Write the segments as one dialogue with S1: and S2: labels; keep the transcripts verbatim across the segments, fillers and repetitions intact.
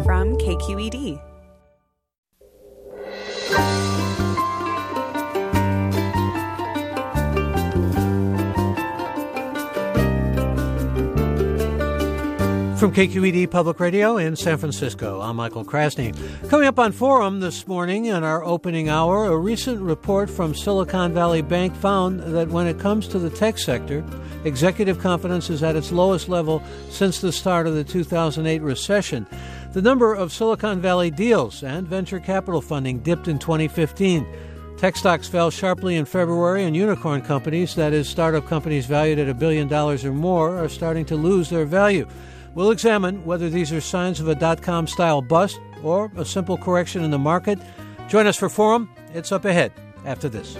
S1: from K Q E D.
S2: From K Q E D Public Radio in San Francisco, I'm Michael Krasny. Coming up on Forum this morning in our opening hour, a recent report from Silicon Valley Bank found that when it comes to the tech sector, executive confidence is at its lowest level since the start of the two thousand eight recession. The number of Silicon Valley deals and venture capital funding dipped in twenty fifteen. Tech stocks fell sharply in February, and unicorn companies, that is, startup companies valued at a billion dollars or more, are starting to lose their value. We'll examine whether these are signs of a dot-com style bust or a simple correction in the market. Join us for Forum. It's up ahead after this.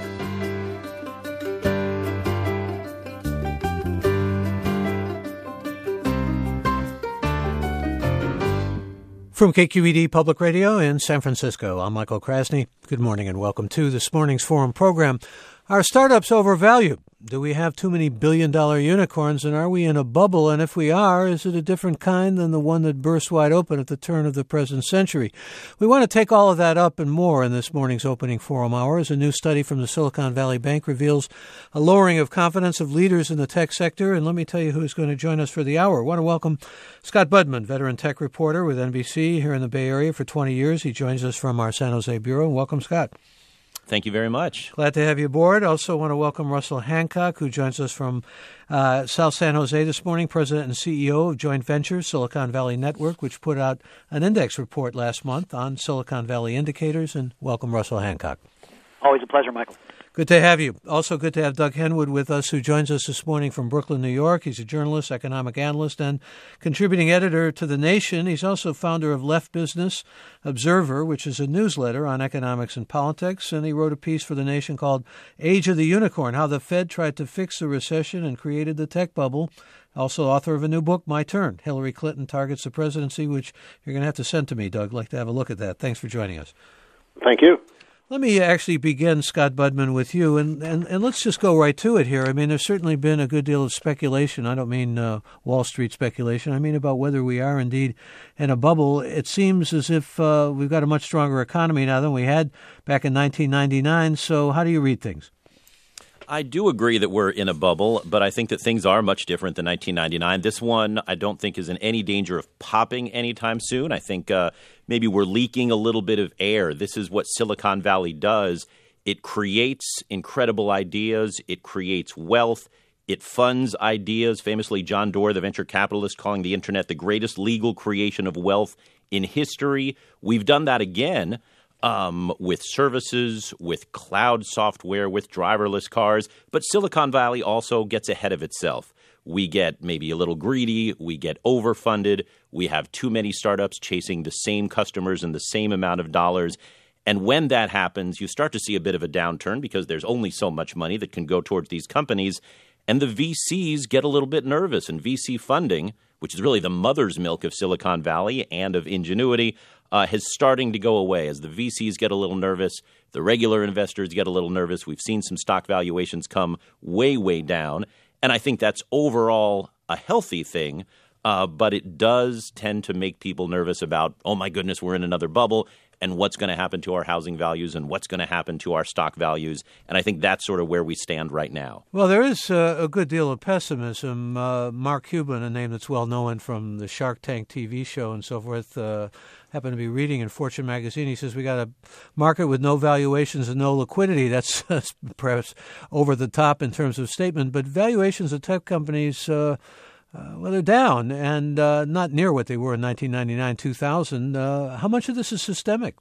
S2: From K Q E D Public Radio in San Francisco, I'm Michael Krasny. Good morning and welcome to this morning's Forum program. Are startups overvalued? Do we have too many billion-dollar unicorns, and are we in a bubble? And if we are, is it a different kind than the one that burst wide open at the turn of the present century? We want to take all of that up and more in this morning's opening Forum hour, as a new study from the Silicon Valley Bank reveals a lowering of confidence of leaders in the tech sector. And let me tell you who's going to join us for the hour. I want to welcome Scott Budman, veteran tech reporter with N B C here in the Bay Area for twenty years. He joins us from our San Jose bureau. Welcome, Scott.
S3: Thank you very much.
S2: Glad to have you aboard. Also want to welcome Russell Hancock, who joins us from uh, South San Jose this morning, president and C E O of joint venture Silicon Valley Network, which put out an index report last month on Silicon Valley indicators. And welcome, Russell Hancock.
S4: Always a pleasure, Michael.
S2: Good to have you. Also good to have Doug Henwood with us, who joins us this morning from Brooklyn, New York. He's a journalist, economic analyst, and contributing editor to The Nation. He's also founder of Left Business Observer, which is a newsletter on economics and politics. And he wrote a piece for The Nation called Age of the Unicorn, How the Fed Tried to Fix the Recession and Created the Tech Bubble. Also author of a new book, My Turn, Hillary Clinton Targets the Presidency, which you're going to have to send to me, Doug. I'd like to have a look at that. Thanks for joining us.
S4: Thank you.
S2: Let me actually begin, Scott Budman, with you, and, and, and let's just go right to it here. I mean, there's certainly been a good deal of speculation. I don't mean uh, Wall Street speculation. I mean about whether we are indeed in a bubble. It seems as if uh, we've got a much stronger economy now than we had back in nineteen ninety-nine. So how do you read things?
S3: I do agree that we're in a bubble, but I think that things are much different than nineteen ninety-nine. This one I don't think is in any danger of popping anytime soon. I think uh, maybe we're leaking a little bit of air. This is what Silicon Valley does. It creates incredible ideas. It creates wealth. It funds ideas. Famously, John Doerr, the venture capitalist, calling the internet the greatest legal creation of wealth in history. We've done that again. Um, with services, with cloud software, with driverless cars. But Silicon Valley also gets ahead of itself. We get maybe a little greedy. We get overfunded. We have too many startups chasing the same customers and the same amount of dollars. And when that happens, you start to see a bit of a downturn because there's only so much money that can go towards these companies. And the V Cs get a little bit nervous. And V C funding, which is really the mother's milk of Silicon Valley and of ingenuity, Uh, is starting to go away. As the V Cs get a little nervous, the regular investors get a little nervous. We've seen some stock valuations come way, way down. And I think that's overall a healthy thing, uh, but it does tend to make people nervous about, oh my goodness, we're in another bubble, and what's going to happen to our housing values and what's going to happen to our stock values. And I think that's sort of where we stand right now.
S2: Well, there is uh, a good deal of pessimism. Uh, Mark Cuban, a name that's well known from the Shark Tank T V show and so forth, uh, happened to be reading in Fortune magazine. He says we got a market with no valuations and no liquidity. That's perhaps over the top in terms of statement, but valuations of tech companies, uh, uh, well, they're down and uh, not near what they were in nineteen ninety-nine, two thousand. Uh, how much of this is systemic?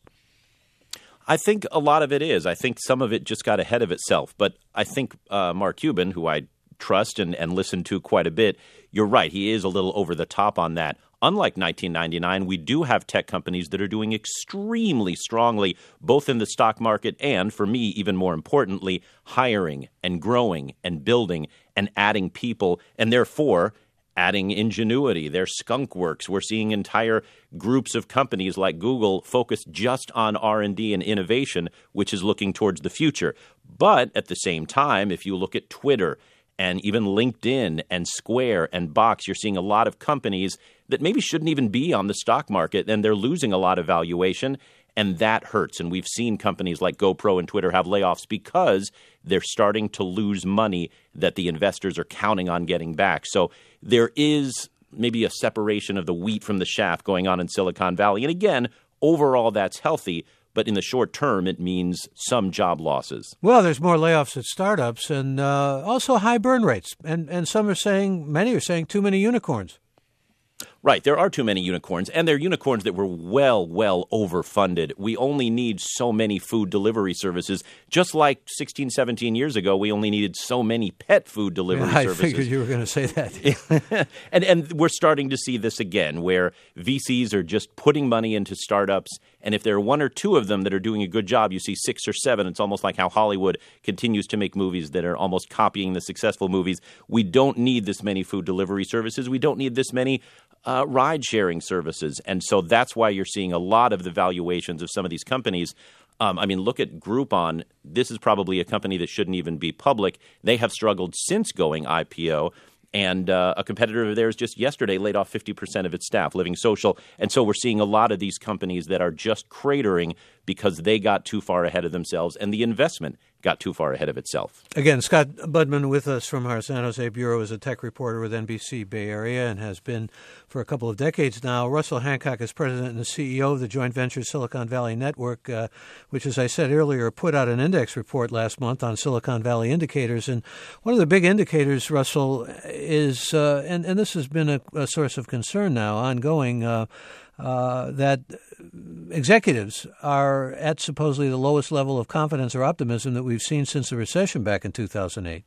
S3: I think a lot of it is. I think some of it just got ahead of itself. But I think uh, Mark Cuban, who I trust and, and listen to quite a bit, you're right. He is a little over the top on that. Unlike nineteen ninety-nine, we do have tech companies that are doing extremely strongly, both in the stock market and, for me, even more importantly, hiring and growing and building and adding people, and therefore adding ingenuity. Their skunk works. We're seeing entire groups of companies like Google focused just on R and D and innovation, which is looking towards the future. But at the same time, if you look at Twitter and even LinkedIn and Square and Box. You're seeing a lot of companies that maybe shouldn't even be on the stock market, and they're losing a lot of valuation, and that hurts. And we've seen companies like GoPro and Twitter have layoffs because they're starting to lose money that the investors are counting on getting back. So there is maybe a separation of the wheat from the chaff going on in Silicon Valley. And again, overall, that's healthy. But in the short term, it means some job losses.
S2: Well, there's more layoffs at startups and uh, also high burn rates. And, and some are saying, many are saying too many unicorns.
S3: Right. There are too many unicorns, and they're unicorns that were well, well overfunded. We only need so many food delivery services. Just like sixteen, seventeen years ago, we only needed so many pet food delivery
S2: yeah, I
S3: services.
S2: I figured you were going to say that.
S3: and and we're starting to see this again, where V Cs are just putting money into startups, and if there are one or two of them that are doing a good job, you see six or seven. It's almost like how Hollywood continues to make movies that are almost copying the successful movies. We don't need this many food delivery services. We don't need this many Uh, ride-sharing services. And so that's why you're seeing a lot of the valuations of some of these companies. Um, I mean, look at Groupon. This is probably a company that shouldn't even be public. They have struggled since going I P O. And uh, a competitor of theirs just yesterday laid off fifty percent of its staff, Living Social. And so we're seeing a lot of these companies that are just cratering because they got too far ahead of themselves and the investment got too far ahead of itself.
S2: Again, Scott Budman with us from our San Jose Bureau is a tech reporter with N B C Bay Area and has been for a couple of decades now. Russell Hancock is president and the C E O of the joint venture Silicon Valley Network, uh, which, as I said earlier, put out an index report last month on Silicon Valley indicators. And one of the big indicators, Russell, is, uh, and, and this has been a, a source of concern now, ongoing, uh, uh, that executives are at supposedly the lowest level of confidence or optimism that we've seen since the recession back in two thousand eight.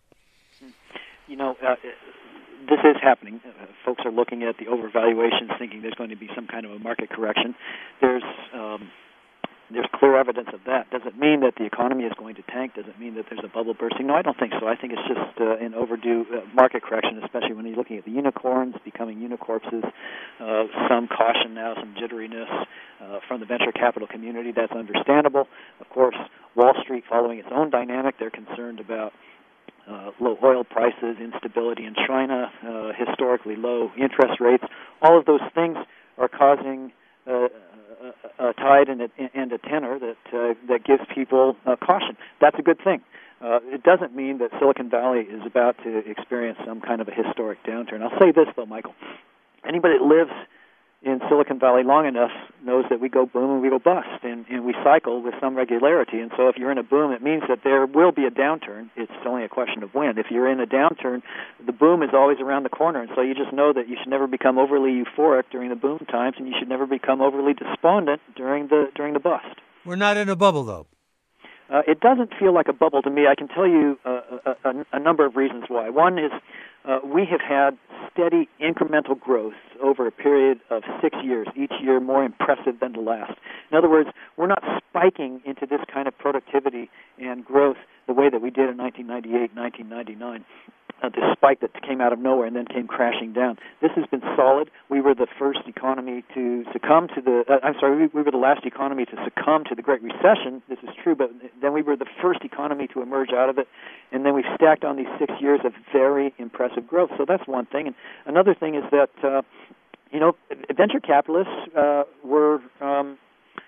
S4: You know, uh, this is happening. Uh, folks are looking at the overvaluations, thinking there's going to be some kind of a market correction. There's um, there's clear evidence of that. Does it mean that the economy is going to tank? Does it mean that there's a bubble bursting? No, I don't think so. I think it's just uh, an overdue uh, market correction, especially when you're looking at the unicorns becoming unicorpses. Uh, some caution now, some jitteriness uh, from the venture capital community. That's understandable. Of course, Wall Street, following its own dynamic, they're concerned about uh, low oil prices, instability in China, uh, historically low interest rates. All of those things are causing uh, a, a tide and a, and a tenor that uh, that gives people uh, caution. That's a good thing. Uh, it doesn't mean that Silicon Valley is about to experience some kind of a historic downturn. I'll say this, though, Michael. Anybody that lives in Silicon Valley long enough knows that we go boom and we go bust, and, and we cycle with some regularity. And so if you're in a boom, it means that there will be a downturn. It's only a question of when. If you're in a downturn, the boom is always around the corner, and so you just know that you should never become overly euphoric during the boom times, and you should never become overly despondent during the during the bust.
S2: We're not in a bubble, though.
S4: Uh, it doesn't feel like a bubble to me. I can tell you uh, a, a, a number of reasons why. One is uh, we have had steady incremental growth over a period of six years, each year more impressive than the last. In other words, we're not spiking into this kind of productivity and growth the way that we did in nineteen ninety-eight, nineteen ninety-nine. Uh, this spike that came out of nowhere and then came crashing down. This has been solid. We were the first economy to succumb to the, uh, I'm sorry, we, we were the last economy to succumb to the Great Recession. This is true, but then we were the first economy to emerge out of it, and then we've stacked on these six years of very impressive growth. So that's one thing. And another thing is that, uh, you know, venture capitalists uh, were um,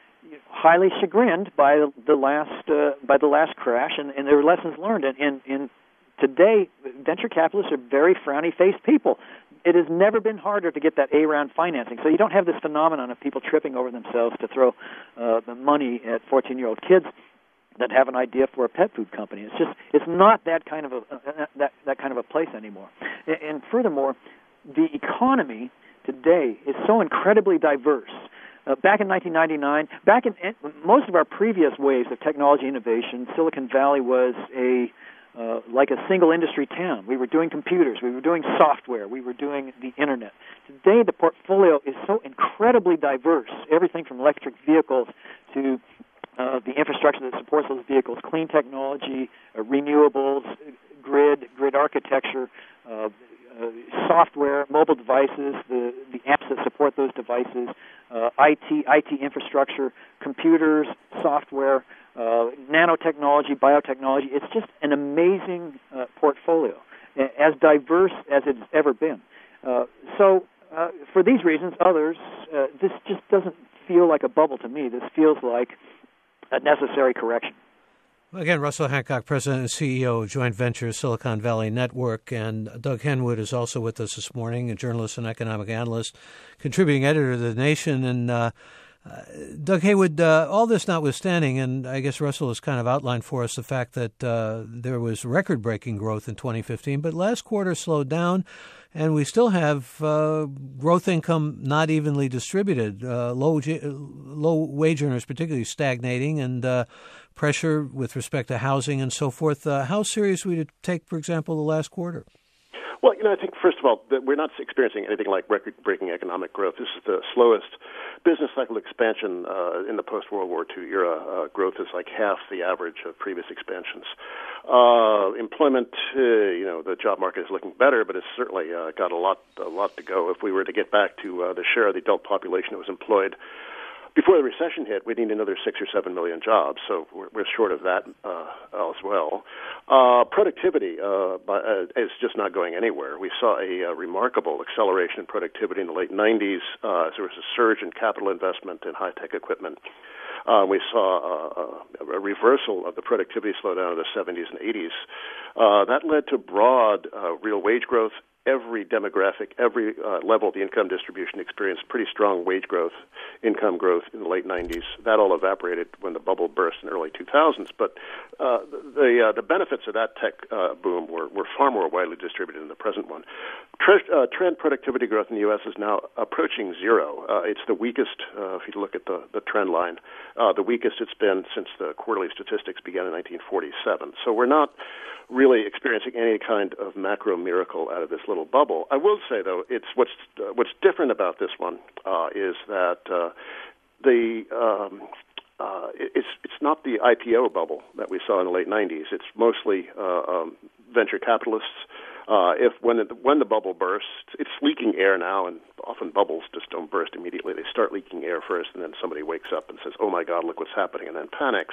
S4: highly chagrined by the last uh, by the last crash, and, and there were lessons learned. And, and, and today, venture capitalists are very frowny-faced people. It has never been harder to get that A-round financing. So you don't have this phenomenon of people tripping over themselves to throw uh, the money at fourteen-year-old kids that have an idea for a pet food company. It's just it's not that kind of a uh, that that kind of a place anymore. And, and furthermore, the economy today is so incredibly diverse. Uh, back in nineteen ninety-nine, back in, in most of our previous waves of technology innovation, Silicon Valley was a Uh, like a single industry town. We were doing computers, we were doing software, we were doing the internet. Today the portfolio is so incredibly diverse, everything from electric vehicles to uh, the infrastructure that supports those vehicles, clean technology, uh, renewables, grid, grid architecture, uh, uh, software, mobile devices, the, the apps that support those devices, uh, I T, I T infrastructure, computers, software, Uh, nanotechnology, biotechnology. It's just an amazing uh, portfolio. as diverse as it's ever been. Uh, so uh, for these reasons, others, uh, this just doesn't feel like a bubble to me. This feels like a necessary correction.
S2: Again, Russell Hancock, President and C E O of joint venture Silicon Valley Network, and Doug Henwood is also with us this morning, a journalist and economic analyst, contributing editor to The Nation. And uh, uh, Doug Haywood, uh, all this notwithstanding, and I guess Russell has kind of outlined for us the fact that uh, there was record-breaking growth in twenty fifteen, but last quarter slowed down, and we still have uh, growth income not evenly distributed, uh, low low wage earners particularly stagnating, and uh, pressure with respect to housing and so forth. Uh, how serious would it take, for example, the last quarter?
S1: Well, you know, I think, first of all, that we're not experiencing anything like record-breaking economic growth. This is the slowest business cycle expansion uh, in the post-World War Two era. Uh, growth is like half the average of previous expansions. Uh, employment, uh, you know, the job market is looking better, but it's certainly uh, got a lot, a lot to go. If we were to get back to uh, the share of the adult population that was employed before the recession hit, we need another six or seven million jobs, so we're, we're short of that uh, as well. Uh, productivity uh, by, uh, is just not going anywhere. We saw a uh, remarkable acceleration in productivity in the late nineties. Uh, there was a surge in capital investment in high-tech equipment. Uh, we saw uh, a reversal of the productivity slowdown in the seventies and eighties. Uh, that led to broad uh, real wage growth. Every demographic, every uh, level of the income distribution experienced pretty strong wage growth, income growth in the late nineties. That all evaporated when the bubble burst in the early two thousands. But uh, the uh, the benefits of that tech uh, boom were, were far more widely distributed than the present one. Tre- uh, trend productivity growth in the U S is now approaching zero. Uh, it's the weakest, uh, if you look at the, the trend line, uh, the weakest it's been since the quarterly statistics began in nineteen forty-seven. So we're not really experiencing any kind of macro miracle out of this little bubble. I will say, though, it's what's uh, what's different about this one uh, is that uh, the um, uh, it's it's not the I P O bubble that we saw in the late nineties. It's mostly uh, um, venture capitalists. Uh, if when it, when the bubble bursts, it's leaking air now, and often bubbles just don't burst immediately. They start leaking air first, and then somebody wakes up and says, "Oh my God, look what's happening," and then panics.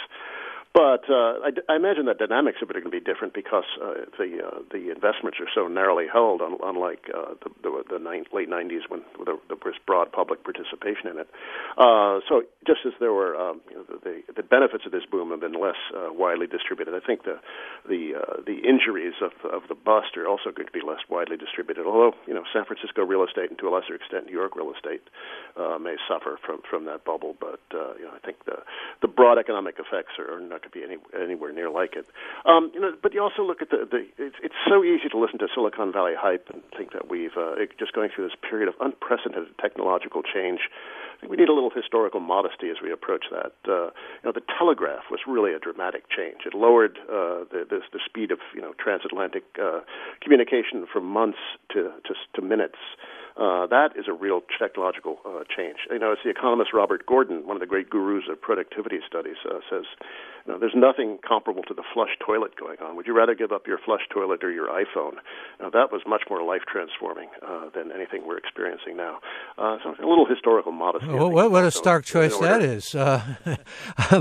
S1: But uh, I, I imagine the dynamics of it are going to be different because uh, the uh, the investments are so narrowly held, unlike uh, the, the, the nine, late nineties when there was broad public participation in it. Uh, so just as there were um, you know, the, the benefits of this boom have been less uh, widely distributed, I think the the uh, the injuries of of the bust are also going to be less widely distributed. Although you know San Francisco real estate and to a lesser extent New York real estate uh, may suffer from, from that bubble, but uh, you know I think the the broad economic effects are not to be any, anywhere near like it. Um, you know, but you also look at the, the it's, it's so easy to listen to Silicon Valley hype and think that we've uh, just going through this period of unprecedented technological change. I think we need a little historical modesty as we approach that. Uh, you know, the telegraph was really a dramatic change. It lowered uh, the, the the speed of you know transatlantic uh, communication from months to to, to minutes. Uh, that is a real technological uh, change. You know, as the economist Robert Gordon, one of the great gurus of productivity studies, uh, says, you know, there's nothing comparable to the flush toilet going on. Would you rather give up your flush toilet or your iPhone? Now, that was much more life-transforming uh, than anything we're experiencing now. Uh, so a little historical modesty.
S2: Well, what, what a stark choice that is. Uh, um,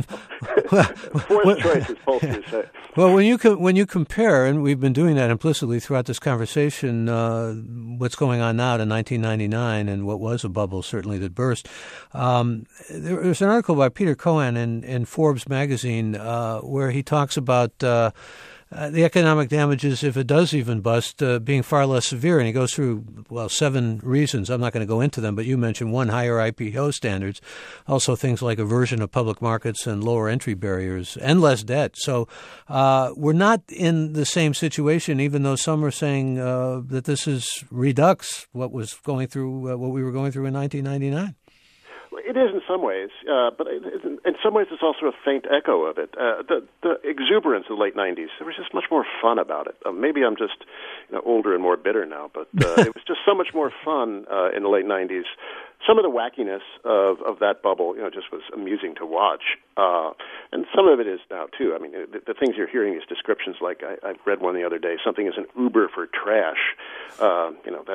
S1: Fourth choice is both you say.
S2: Well, when you co- when you compare, and we've been doing that implicitly throughout this conversation, uh, what's going on now to nineteen ninety-nine and what was a bubble certainly that burst. Um, there, there's an article by Peter Cohen in, in Forbes magazine uh, where he talks about uh, uh, the economic damages, if it does even bust, uh, being far less severe. And he goes through, well, seven reasons. I'm not going to go into them, but you mentioned one, higher I P O standards, also things like aversion of public markets and lower entry barriers and less debt. So uh, we're not in the same situation, even though some are saying uh, that this is redux what was going through, uh, what we were going through in nineteen ninety-nine.
S1: It is in some ways, uh, but in some ways it's also a faint echo of it. Uh, the, the exuberance of the late nineties, there was just much more fun about it. Uh, maybe I'm just you know, older and more bitter now, but uh, it was just so much more fun uh, in the late nineties. Some of the wackiness of, of that bubble, you know, just was amusing to watch. Uh, and some of it is now, too. I mean, the, the things you're hearing, these descriptions, like I, I read one the other day, something is an Uber for trash. Uh, you know, that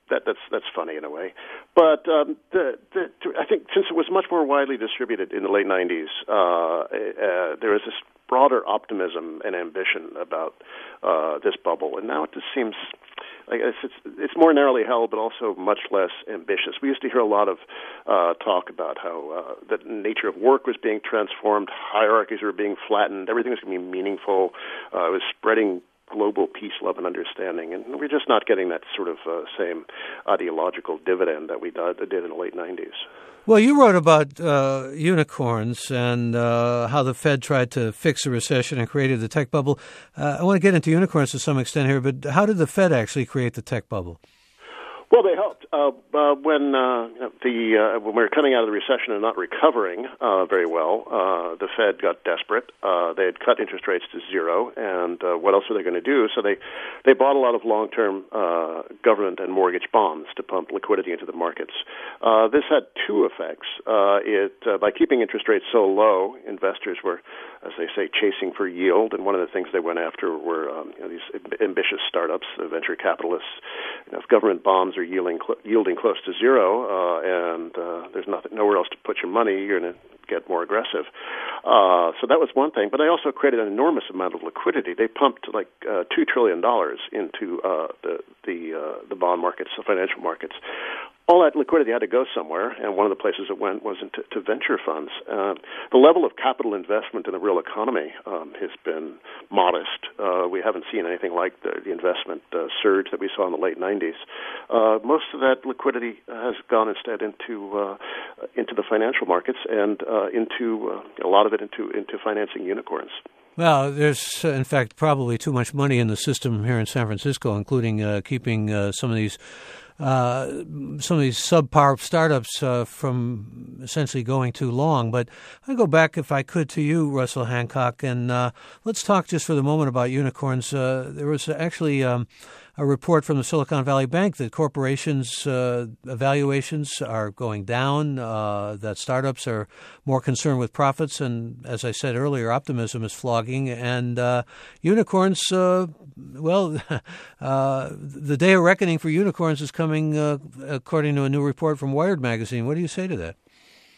S1: that that's that's funny in a way. But um, the, the, I think since it was much more widely distributed in the late nineties, uh, uh, there was this broader optimism and ambition about uh, this bubble, and now it just seems like it's, it's it's more narrowly held, but also much less ambitious. We used to hear a lot of uh, talk about how uh, the nature of work was being transformed, hierarchies were being flattened, everything was going to be meaningful. Uh, it was spreading global peace, love, and understanding, and we're just not getting that sort of uh, same ideological dividend that we did, did in the late nineties.
S2: Well, you wrote about uh, unicorns and uh, how the Fed tried to fix the recession and created the tech bubble. Uh, I want to get into unicorns to some extent here, but how did the Fed actually create the tech bubble?
S1: Well, they helped. Uh, uh, when uh, the uh, when we were coming out of the recession and not recovering uh, very well, uh, the Fed got desperate. Uh, they had cut interest rates to zero, and uh, what else were they going to do? So they, they bought a lot of long-term uh, government and mortgage bonds to pump liquidity into the markets. Uh, this had two effects. Uh, it uh, by keeping interest rates so low, investors were, as they say, chasing for yield, and one of the things they went after were um, you know, these ambitious startups, the venture capitalists. You know, if government bonds are yielding cl- yielding close to zero, uh, and uh, there's nothing nowhere else to put your money, you're going to get more aggressive. Uh, so that was one thing. But they also created an enormous amount of liquidity. They pumped like uh, two trillion dollars into uh, the the uh, the bond markets, the financial markets. All that liquidity had to go somewhere, and one of the places it went was into to venture funds. Uh, the level of capital investment in the real economy um, has been modest. Uh, we haven't seen anything like the, the investment uh, surge that we saw in the late nineties. Uh, most of that liquidity has gone instead into uh, into the financial markets and uh, into uh, a lot of it into into financing unicorns.
S2: Well, there's, uh, in fact, probably too much money in the system here in San Francisco, including uh, keeping uh, some of these Uh, some of these subpar startups uh, from essentially going too long. But I'd go back, if I could, to you, Russell Hancock, and uh, let's talk just for the moment about unicorns. Uh, there was actually um, a report from the Silicon Valley Bank that corporations' uh, evaluations are going down, uh, that startups are more concerned with profits, and as I said earlier, optimism is flogging, and uh, unicorns, uh, well, uh, the day of reckoning for unicorns is coming, uh, according to a new report from Wired magazine. What do you say to that?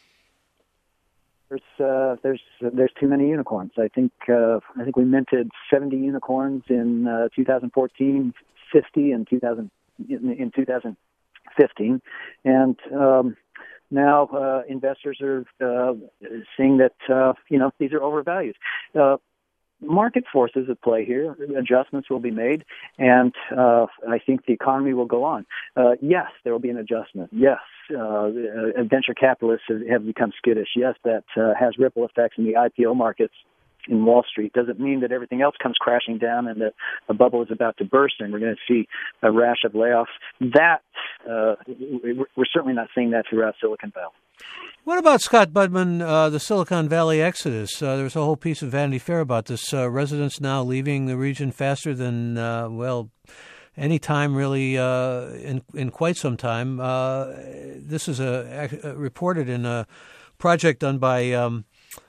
S4: There's uh, there's there's too many unicorns. I think uh, I think we minted seventy unicorns in uh, two thousand fourteen, fifty in two thousand in two thousand fifteen, and um, now uh, investors are uh, seeing that uh, you know these are overvalued. Uh, Market forces at play here. Adjustments will be made, and uh, I think the economy will go on. Uh, yes, there will be an adjustment. Yes, uh, venture capitalists have become skittish. Yes, that uh, has ripple effects in the I P O markets in Wall Street. Doesn't mean that everything else comes crashing down and the, the bubble is about to burst and we're going to see a rash of layoffs. That uh, we're certainly not seeing that throughout Silicon Valley.
S2: What about Scott Budman, uh, the Silicon Valley exodus? Uh, there's a whole piece of Vanity Fair about this. Uh, residents now leaving the region faster than, uh, well, any time really uh, in, in quite some time. Uh, this is a, a, reported in a project done by um,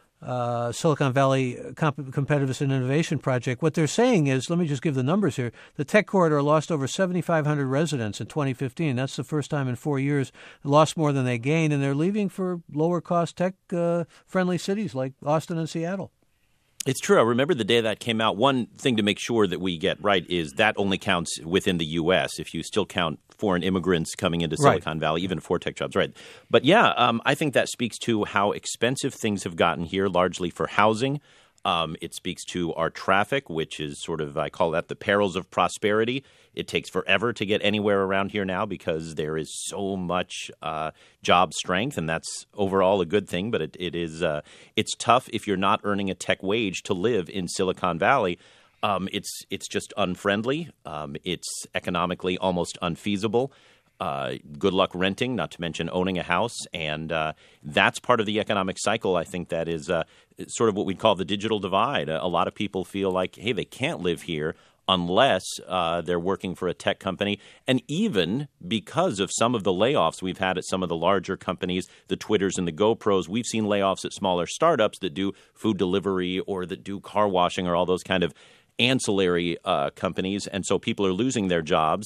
S2: uh, Silicon Valley Comp- Competitiveness and Innovation Project. What they're saying is, let me just give the numbers here, the tech corridor lost over seventy-five hundred residents in twenty fifteen. That's the first time in four years they lost more than they gained, and they're leaving for lower-cost tech-friendly uh, cities like Austin and Seattle.
S3: It's true. I remember the day that came out. One thing to make sure that we get right is that only counts within the U S if you still count foreign immigrants coming into Silicon right. Valley, even for tech jobs. Right. But yeah, um, I think that speaks to how expensive things have gotten here, largely for housing. Um, it speaks to our traffic, which is sort of, I call that the perils of prosperity. It takes forever to get anywhere around here now because there is so much uh, job strength, and that's overall a good thing. But it, it is uh, it's tough if you're not earning a tech wage to live in Silicon Valley. Um, it's it's just unfriendly. Um, it's economically almost unfeasible. Uh, good luck renting, not to mention owning a house. And uh, that's part of the economic cycle, I think, that is uh, sort of what we'd call the digital divide. A, a lot of people feel like, hey, they can't live here unless uh, they're working for a tech company. And even because of some of the layoffs we've had at some of the larger companies, the Twitters and the GoPros, we've seen layoffs at smaller startups that do food delivery or that do car washing or all those kind of ancillary uh, companies. And so people are losing their jobs.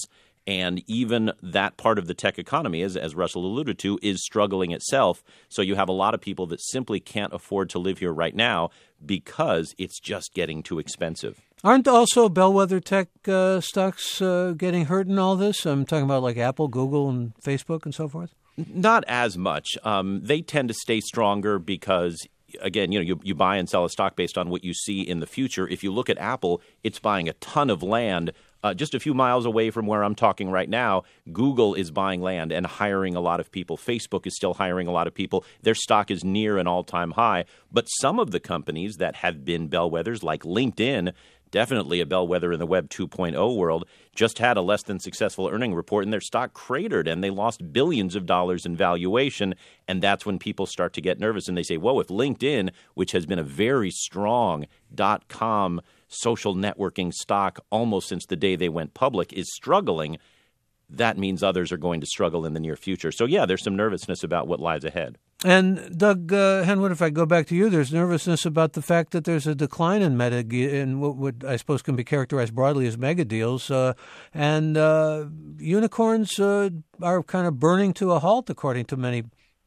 S3: And even that part of the tech economy, as, as Russell alluded to, is struggling itself. So you have a lot of people that simply can't afford to live here right now because it's just getting too expensive.
S2: Aren't also bellwether tech uh, stocks uh, getting hurt in all this? I'm talking about like Apple, Google, and Facebook and so forth.
S3: Not as much. Um, they tend to stay stronger because, again, you know, you, you buy and sell a stock based on what you see in the future. If you look at Apple, it's buying a ton of land uh, just a few miles away from where I'm talking right now. Google is buying land and hiring a lot of people. Facebook is still hiring a lot of people. Their stock is near an all-time high. But some of the companies that have been bellwethers, like LinkedIn, definitely a bellwether in the Web two point oh world, just had a less than successful earning report and their stock cratered and they lost billions of dollars in valuation. And that's when people start to get nervous and they say, whoa, if LinkedIn, which has been a very strong dot-com social networking stock almost since the day they went public, is struggling, that means others are going to struggle in the near future. So, yeah, there's some nervousness about what lies ahead.
S2: And Doug uh, Henwood, if I go back to you, there's nervousness about the fact that there's a decline in meta in what would I suppose can be characterized broadly as mega deals, uh, and uh, unicorns uh, are kind of burning to a halt, according to many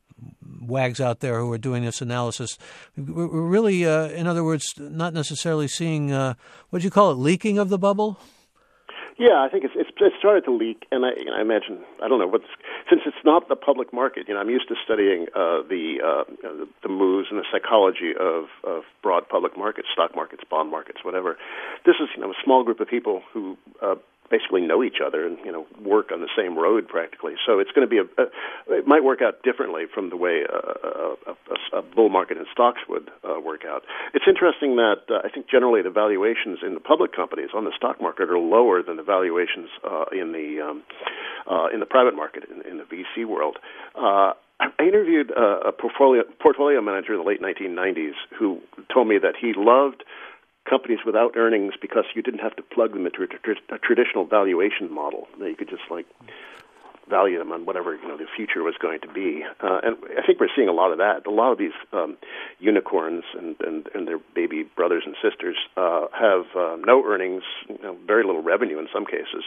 S2: wags out there who are doing this analysis. We're really, uh, in other words, not necessarily seeing uh, what do you call it, leaking of the bubble.
S1: Yeah, I think it's it's, it's started to leak, and I, you know, I imagine I don't know what's since it's not the public market. You know, I'm used to studying uh, the uh, the moves and the psychology of, of broad public markets, stock markets, bond markets, whatever. This is you know a small group of people who uh, basically know each other and you know work on the same road practically. So it's going to be a, a it might work out differently from the way a, a, a, a bull market in stocks would uh, work out. It's interesting that uh, I think generally the valuations in the public companies on the stock market are lower than the valuations uh, in the um, uh, in the private market in, in the V C world. Uh, I interviewed uh, a portfolio portfolio manager in the late nineteen nineties who told me that he loved companies without earnings because you didn't have to plug them into a, a traditional valuation model. That you could just like value them on whatever you know the future was going to be. Uh, and I think we're seeing a lot of that. A lot of these um, unicorns and, and, and their baby brothers and sisters uh, have uh, no earnings, you know, very little revenue in some cases,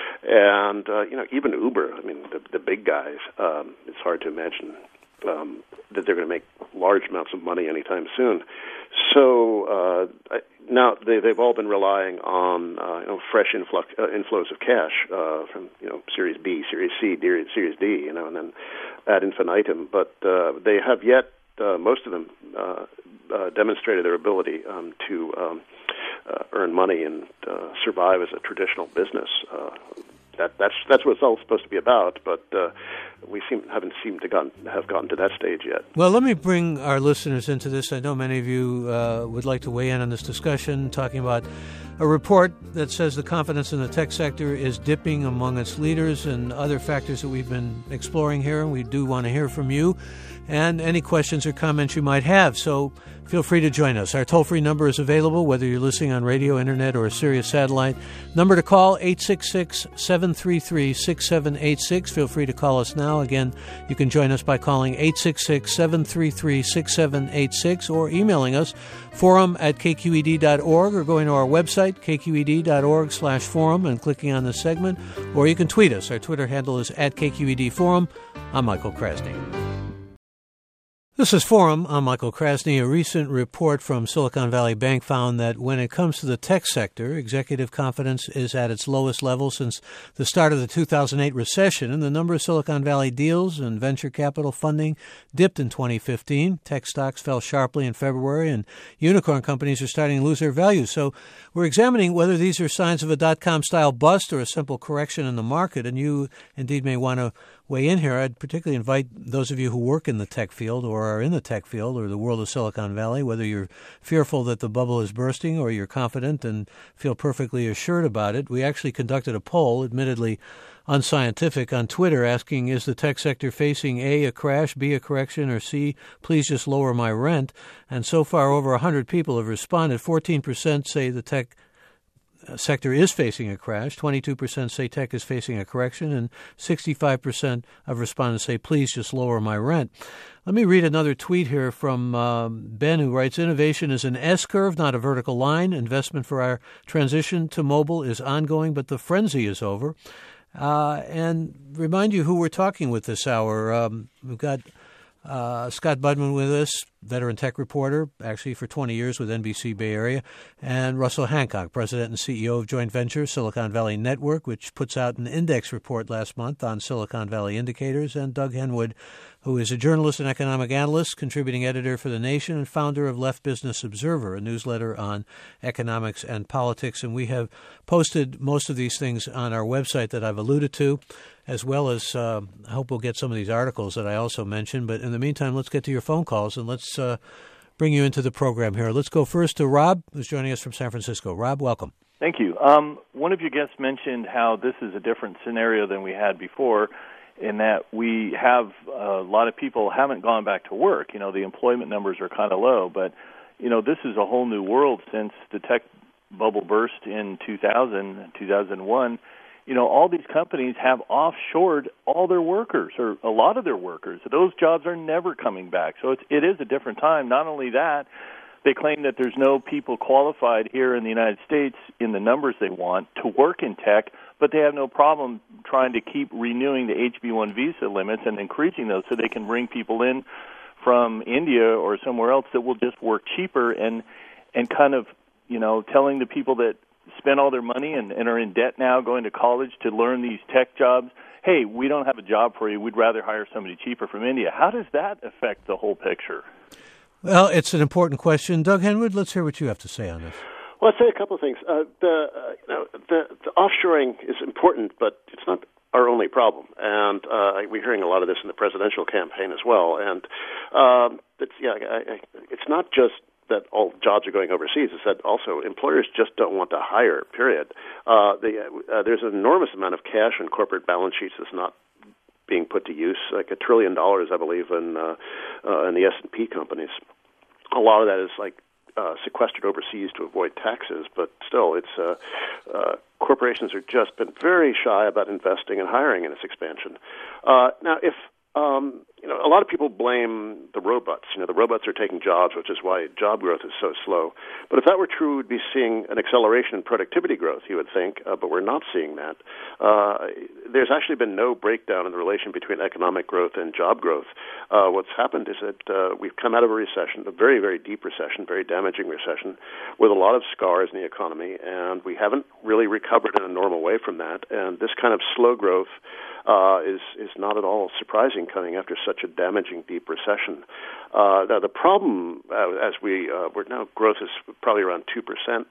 S1: and uh, you know even Uber. I mean the, the big guys. Um, it's hard to imagine um, that they're going to make large amounts of money anytime soon. So uh, now they, they've all been relying on uh, you know, fresh influx, uh, inflows of cash uh, from you know Series B, Series C, Series D, you know, and then ad infinitum. But uh, they have yet, uh, most of them, uh, uh, demonstrated their ability um, to um, uh, earn money and uh, survive as a traditional business. Uh, That, that's that's what it's all supposed to be about, but uh, we seem, haven't seemed to gotten, have gotten to that stage yet.
S2: Well, let me bring our listeners into this. I know many of you uh, would like to weigh in on this discussion, talking about a report that says the confidence in the tech sector is dipping among its leaders and other factors that we've been exploring here, and we do want to hear from you and any questions or comments you might have. So feel free to join us. Our toll-free number is available, whether you're listening on radio, internet, or a Sirius satellite. Number to call, eight six six, seven three three, six seven eight six. Feel free to call us now. Again, you can join us by calling eight six six, seven three three, six seven eight six or emailing us, forum at k q e d dot org, or going to our website, k q e d dot org slash forum, and clicking on the segment. Or you can tweet us. Our Twitter handle is at K Q E D Forum. I'm Michael Krasny. This is Forum. I'm Michael Krasny. A recent report from Silicon Valley Bank found that when it comes to the tech sector, executive confidence is at its lowest level since the start of the two thousand eight recession, and the number of Silicon Valley deals and venture capital funding dipped in twenty fifteen. Tech stocks fell sharply in February, and unicorn companies are starting to lose their value. So we're examining whether these are signs of a dot-com style bust or a simple correction in the market, and you indeed may want to weigh in here. I'd particularly invite those of you who work in the tech field or are in the tech field or the world of Silicon Valley, whether you're fearful that the bubble is bursting or you're confident and feel perfectly assured about it. We actually conducted a poll, admittedly unscientific, on Twitter asking, is the tech sector facing A, a crash, B, a correction, or C, please just lower my rent? And so far, over one hundred people have responded. fourteen percent say the tech sector is facing a crash, twenty-two percent say tech is facing a correction, and sixty-five percent of respondents say, please just lower my rent. Let me read another tweet here from um, Ben, who writes, innovation is an S-curve, not a vertical line. Investment for our transition to mobile is ongoing, but the frenzy is over. uh, and remind you who we're talking with this hour. Um, we've got uh, Scott Budman with us, veteran tech reporter, actually for twenty years with N B C Bay Area, and Russell Hancock, president and C E O of joint venture Silicon Valley Network, which puts out an index report last month on Silicon Valley indicators, and Doug Henwood, who is a journalist and economic analyst, contributing editor for The Nation, and founder of Left Business Observer, a newsletter on economics and politics. And we have posted most of these things on our website that I've alluded to, as well as uh, I hope we'll get some of these articles that I also mentioned. But in the meantime, let's get to your phone calls, and let's uh, bring you into the program here. Let's go first to Rob, who's joining us from San Francisco. Rob, welcome.
S5: Thank you. Um, one of your guests mentioned how this is a different scenario than we had before, in that we have a lot of people haven't gone back to work. You know, the employment numbers are kind of low, but, you know, this is a whole new world since the tech bubble burst in two thousand, two thousand one. You know, all these companies have offshored all their workers, or a lot of their workers. Those jobs are never coming back. So it's, it is a different time. Not only that, they claim that there's no people qualified here in the United States in the numbers they want to work in tech, but they have no problem trying to keep renewing the H B one visa limits and increasing those so they can bring people in from India or somewhere else that will just work cheaper, and and kind of, you know, telling the people that spend all their money and, and are in debt now going to college to learn these tech jobs, hey, we don't have a job for you. We'd rather hire somebody cheaper from India. How does that affect the whole picture?
S2: Well, it's an important question. Doug Henwood, let's hear what you have to say on this.
S1: Well, I'd say a couple of things. Uh, the, uh, you know, the the offshoring is important, but it's not our only problem. And uh, we're hearing a lot of this in the presidential campaign as well. And um, it's yeah, I, I, it's not just that all jobs are going overseas. It's that also employers just don't want to hire. Period. Uh, the, uh, there's an enormous amount of cash in corporate balance sheets that's not being put to use, like a trillion dollars, I believe, in uh, uh, in the S and P companies. A lot of that is like uh, sequestered overseas to avoid taxes, but still, it's uh, uh, corporations have just been very shy about investing and hiring in this expansion. Uh, now, if um, you know, a lot of people blame the robots. You know, the robots are taking jobs, which is why job growth is so slow. But if that were true, we'd be seeing an acceleration in productivity growth, you would think, uh, but we're not seeing that. Uh, there's actually been no breakdown in the relation between economic growth and job growth. Uh, what's happened is that uh, we've come out of a recession, a very, very deep recession, very damaging recession, with a lot of scars in the economy, and we haven't really recovered in a normal way from that. And this kind of slow growth uh, is is not at all surprising coming after such a damaging deep recession. Uh, now, the problem, uh, as we uh, we're now, growth is probably around two percent.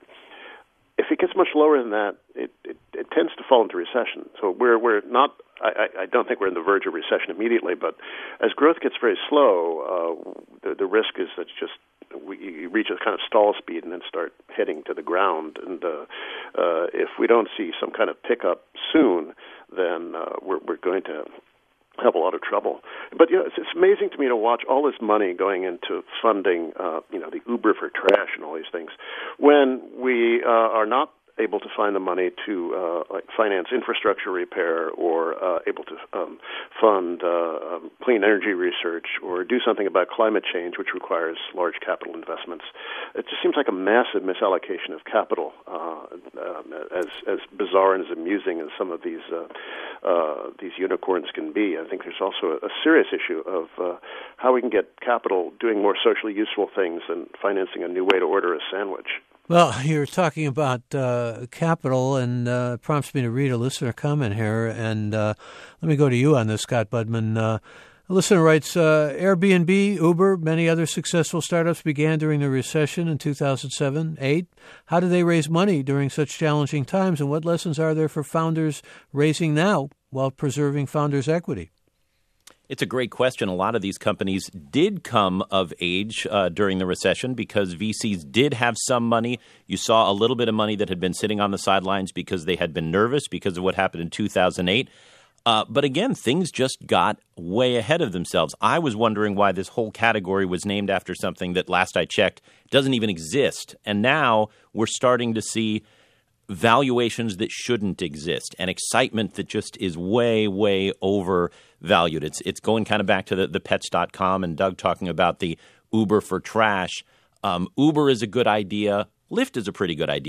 S1: If it gets much lower than that, it, it, it tends to fall into recession. So we're we're not. I, I don't think we're on the verge of recession immediately, but as growth gets very slow, uh, the, the risk is that just we you reach a kind of stall speed and then start heading to the ground. And uh, uh, if we don't see some kind of pickup soon, then uh, we're we're going to have a lot of trouble. But you know, it's, it's amazing to me to watch all this money going into funding, uh, you know, the Uber for trash and all these things, when we uh, are not able to find the money to uh, like finance infrastructure repair, or uh, able to um, fund uh, um, clean energy research, or do something about climate change, which requires large capital investments. It just seems like a massive misallocation of capital, uh, um, as as bizarre and as amusing as some of these uh, uh, these unicorns can be. I think there's also a, a serious issue of uh, how we can get capital doing more socially useful things than financing a new way to order a sandwich.
S2: Well, you're talking about uh, capital, and uh, prompts me to read a listener comment here. And uh, let me go to you on this, Scott Budman. Uh, a listener writes, uh, Airbnb, Uber, many other successful startups began during the recession in two thousand seven, eight. How do they raise money during such challenging times, and what lessons are there for founders raising now while preserving founders' equity?
S3: It's a great question. A lot of these companies did come of age uh, during the recession because V Cs did have some money. You saw a little bit of money that had been sitting on the sidelines because they had been nervous because of what happened in two thousand eight. Uh, but again, things just got way ahead of themselves. I was wondering why this whole category was named after something that, last I checked, doesn't even exist. And now we're starting to see valuations that shouldn't exist and excitement that just is way, way overvalued. It's it's going kind of back to the, the pets dot com and Doug talking about the Uber for trash. Um, Uber is a good idea. Lyft is a pretty good idea.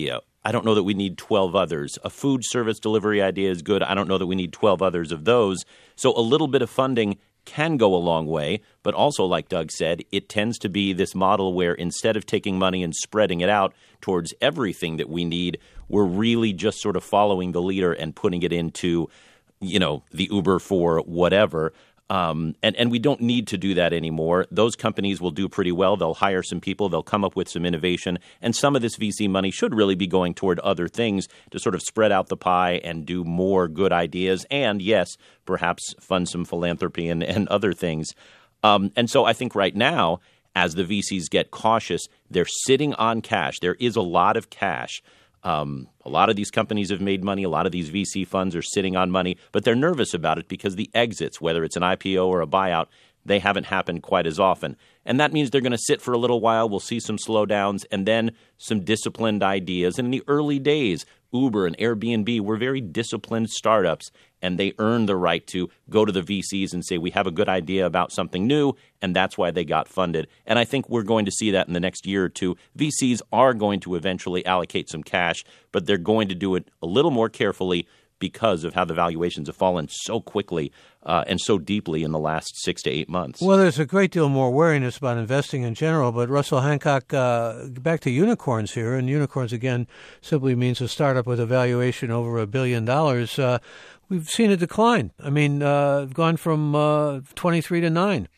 S3: I don't know that we need twelve others. A food service delivery idea is good. I don't know that we need twelve others of those. So a little bit of funding can go a long way, but also, like Doug said, it tends to be this model where instead of taking money and spreading it out towards everything that we need, we're really just sort of following the leader and putting it into, you know, the Uber for whatever. Um, and, and we don't need to do that anymore. Those companies will do pretty well. They'll hire some people. They'll come up with some innovation. And some of this V C money should really be going toward other things to sort of spread out the pie and do more good ideas. And, yes, perhaps fund some philanthropy and, and other things. Um, and so I think right now, as the V Cs get cautious, they're sitting on cash. There is a lot of cash. Um, a lot of these companies have made money. A lot of these V C funds are sitting on money, but they're nervous about it because the exits, whether it's an I P O or a buyout, they haven't happened quite as often. And that means they're going to sit for a little while. We'll see some slowdowns and then some disciplined ideas. And in the early days, Uber and Airbnb were very disciplined startups, and they earned the right to go to the V Cs and say, we have a good idea about something new, and that's why they got funded. And I think we're going to see that in the next year or two. V Cs are going to eventually allocate some cash, but they're going to do it a little more carefully because of how the valuations have fallen so quickly uh, and so deeply in the last six to eight months.
S2: Well, there's a great deal more wariness about investing in general, but Russell Hancock, uh, back to unicorns here, and unicorns, again, simply means a startup with a valuation over a billion dollars. Uh, we've seen a decline. I mean, uh, gone from uh, twenty-three to nine.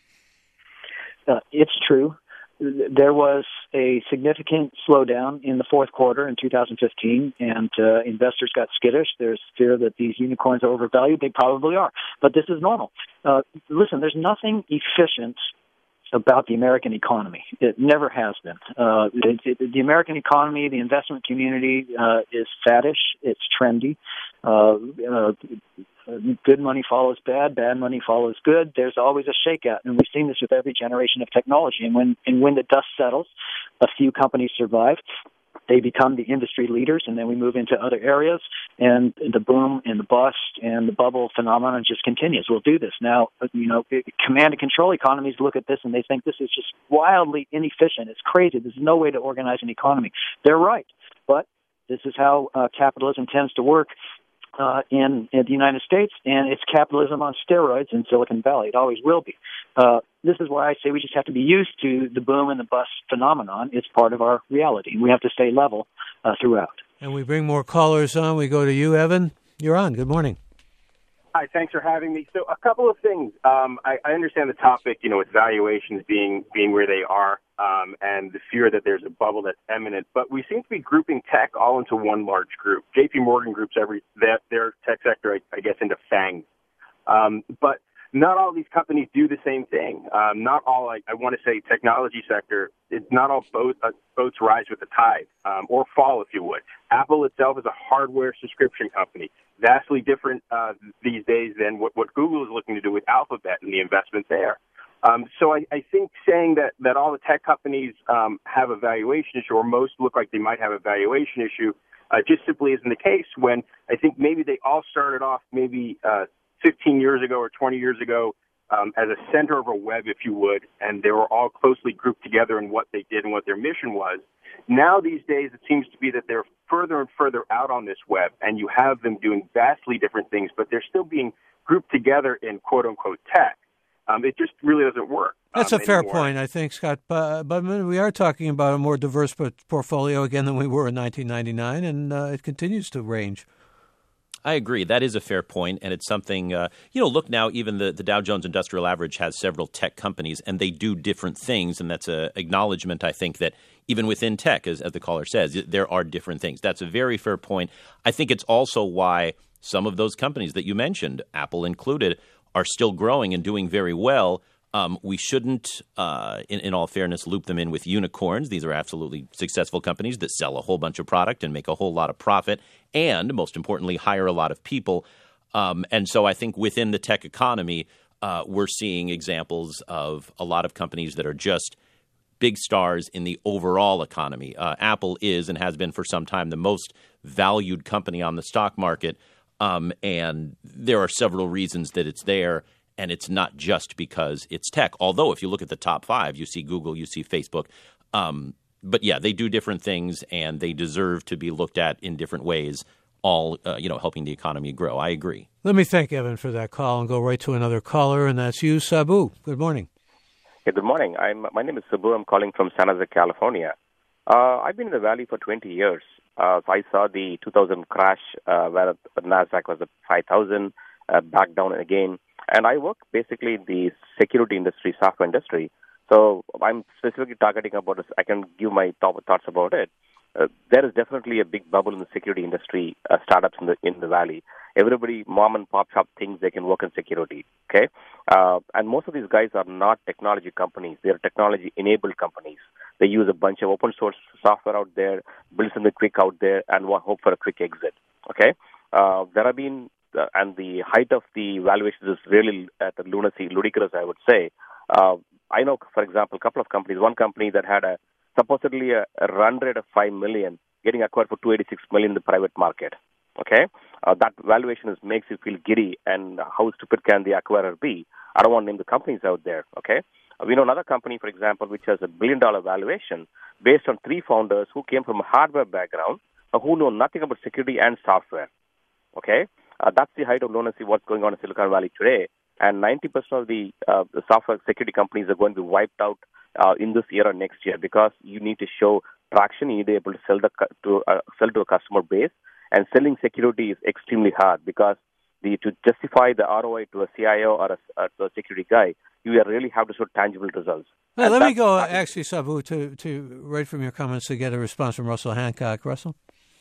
S4: Uh, it's true. There was a significant slowdown in the fourth quarter in two thousand fifteen, and uh, investors got skittish. There's fear that these unicorns are overvalued. They probably are, but this is normal. Uh, listen, there's nothing efficient about the American economy. It never has been. Uh, it, it, the American economy, the investment community uh, is faddish. It's trendy. Uh, uh, good money follows bad. Bad money follows good. There's always a shakeout, and we've seen this with every generation of technology. And when and when the dust settles, a few companies survive. They become the industry leaders, and then we move into other areas, and the boom and the bust and the bubble phenomenon just continues. We'll do this. Now, you know, command and control economies look at this, and they think this is just wildly inefficient. It's crazy. There's no way to organize an economy. They're right, but this is how uh, capitalism tends to work uh, in, in the United States, and it's capitalism on steroids in Silicon Valley. It always will be. Uh, this is why I say we just have to be used to the boom and the bust phenomenon. It's part of our reality. We have to stay level uh, throughout.
S2: And we bring more callers on. We go to you, Evan. You're on. Good morning.
S6: Hi, thanks for having me. So a couple of things. Um, I, I understand the topic, you know, with valuations being being where they are um, and the fear that there's a bubble that's imminent. But we seem to be grouping tech all into one large group. J P Morgan groups every their, their tech sector, I, I guess, into FANGs. Um, but not all these companies do the same thing. Um, not all, I, I want to say, technology sector, it's not all boat, uh, boats rise with the tide, um, or fall, if you would. Apple itself is a hardware subscription company, vastly different uh, these days than what, what Google is looking to do with Alphabet and the investment there. Um, so I, I think saying that, that all the tech companies um, have a valuation issue, or most look like they might have a valuation issue, uh, just simply isn't the case, when I think maybe they all started off maybe uh, fifteen years ago or twenty years ago um, as a center of a web, if you would, and they were all closely grouped together in what they did and what their mission was. Now these days it seems to be that they're further and further out on this web, and you have them doing vastly different things, but they're still being grouped together in quote-unquote tech. Um, it just really doesn't work.
S2: That's
S6: um,
S2: a fair
S6: anymore.
S2: point, I think, Scott uh, Budman. We are talking about a more diverse portfolio, again, than we were in nineteen ninety-nine, and uh, it continues to range.
S3: I agree. That is a fair point, and it's something, uh, you know, look now, even the, the Dow Jones Industrial Average has several tech companies, and they do different things, and that's an acknowledgement, I think, that even within tech, as, as the caller says, there are different things. That's a very fair point. I think it's also why some of those companies that you mentioned, Apple included, are still growing and doing very well. Um, we shouldn't, uh, in, in all fairness, loop them in with unicorns. These are absolutely successful companies that sell a whole bunch of product and make a whole lot of profit and, most importantly, hire a lot of people. Um, and so I think within the tech economy, uh, we're seeing examples of a lot of companies that are just big stars in the overall economy. Uh, Apple is and has been for some time the most valued company on the stock market, um, and there are several reasons that it's there. And it's not just because it's tech. Although if you look at the top five, you see Google, you see Facebook. Um, but yeah, they do different things, and they deserve to be looked at in different ways, all uh, you know, helping the economy grow. I agree.
S2: Let me thank Evan for that call and go right to another caller, and that's you, Sabu. Good morning.
S7: Hey, good morning. I'm my name is Sabu. I'm calling from San Jose, California. Uh, I've been in the Valley for twenty years. Uh, so I saw the two thousand crash uh, where the NASDAQ was at five thousand, uh, back down again. And I work basically in the security industry, software industry. So I'm specifically targeting about this. I can give my top thoughts about it. Uh, there is definitely a big bubble in the security industry, uh, startups in the in the Valley. Everybody, mom and pop shop, thinks they can work in security, okay? Uh, and most of these guys are not technology companies. They are technology-enabled companies. They use a bunch of open-source software out there, build something quick out there, and hope for a quick exit, okay? Uh, there have been, uh, and the height of the valuations is really at the lunacy, ludicrous, I would say. Uh, I know, for example, a couple of companies, one company that had a supposedly a, a run rate of five million dollars getting acquired for two hundred eighty-six million dollars in the private market. Okay, uh, that valuation is, makes you feel giddy, and how stupid can the acquirer be? I don't want to name the companies out there. Okay, uh, we know another company, for example, which has a billion dollar valuation based on three founders who came from a hardware background, uh, who know nothing about security and software. Okay, uh, that's the height of lunacy. What's going on in Silicon Valley today, and ninety percent of the, uh, the software security companies are going to be wiped out uh, in this year or next year because you need to show traction. You need to be able to sell the to uh, sell to a customer base. And selling security is extremely hard because the, to justify the R O I to a C I O or a, uh, to a security guy, you really have to show tangible results.
S2: Well, let me go, actually, Sabu, to, to right from your comments to get a response from Russell Hancock. Russell?